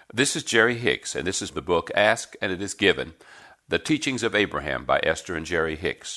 This is Jerry Hicks, and this is the book Ask and It Is Given, The Teachings of Abraham by Esther and Jerry Hicks.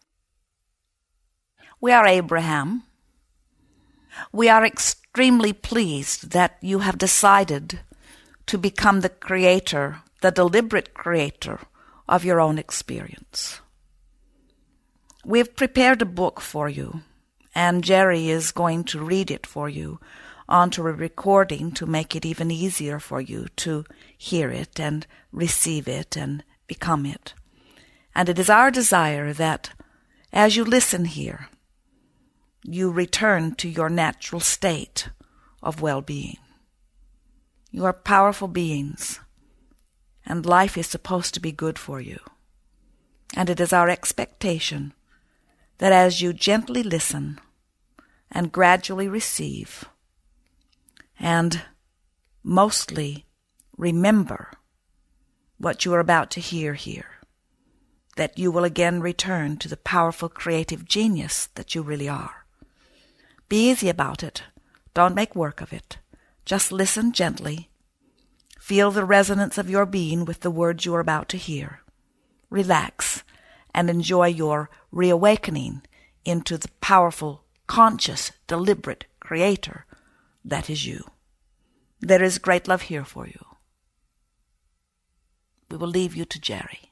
We are Abraham. We are extremely pleased that you have decided to become the creator, the deliberate creator of your own experience. We've prepared a book for you, and Jerry is going to read it for you onto a recording to make it even easier for you to hear it and receive it and become it. And it is our desire that as you listen here, you return to your natural state of well-being. You are powerful beings, and life is supposed to be good for you. And it is our expectation that as you gently listen and gradually receive, and mostly remember what you are about to hear here, that you will again return to the powerful creative genius that you really are. Be easy about it. Don't make work of it. Just listen gently. Feel the resonance of your being with the words you are about to hear. Relax and enjoy your reawakening into the powerful, conscious, deliberate creator that is you. There is great love here for you. We will leave you to Jerry.